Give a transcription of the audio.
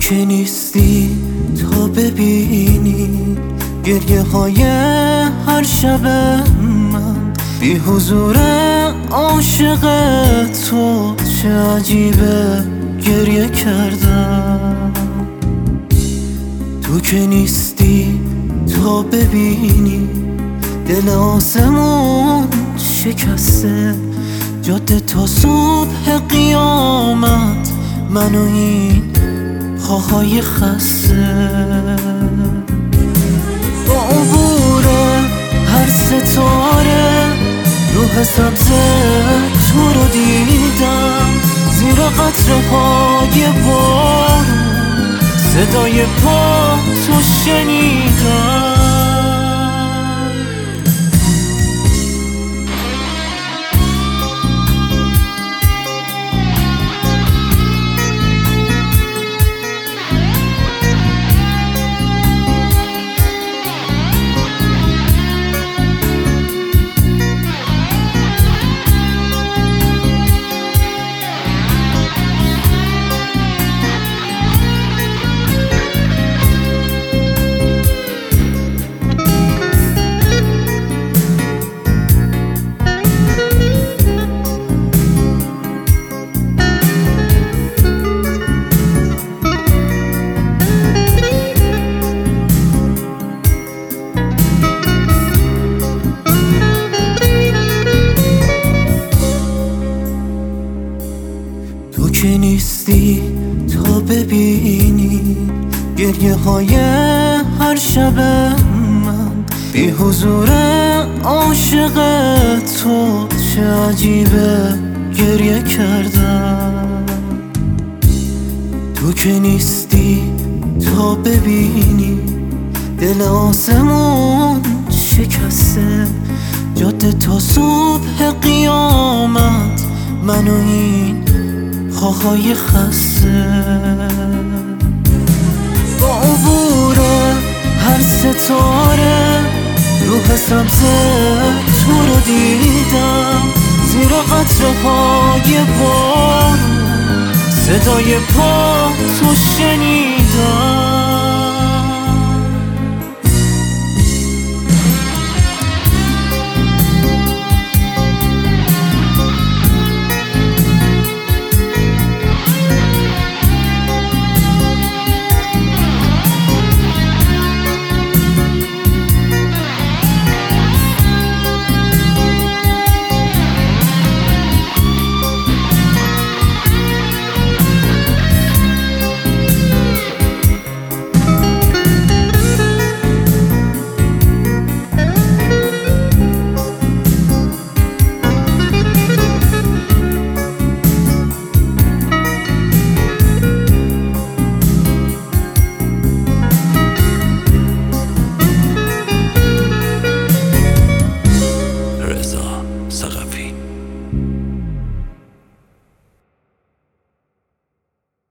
که نیستی تا ببینی گریه های هر شب من بی حضور عاشق تو، چه عجیبه گریه کردم. تو که نیستی تا ببینی دل آسمون شکسته، جاده تا صبح قیامت من و این پاهای خسته. با عبور هر ستاره روح سبز تو رو دیدم، زیر قطره های بارون صدای پا تو شنیدم. تو که نیستی تا ببینی گریه های هر شب من بی حضور عاشق تو، چه عجیبه گریه کردم. تو که نیستی تا ببینی دل آسمون شکسته، جاده تا صبح قیامت من و این پاهای خسته. با عبور هر ستاره روح سبز تو رو دیدم، زیر قطره های بارون صدای پا تو شنیدم.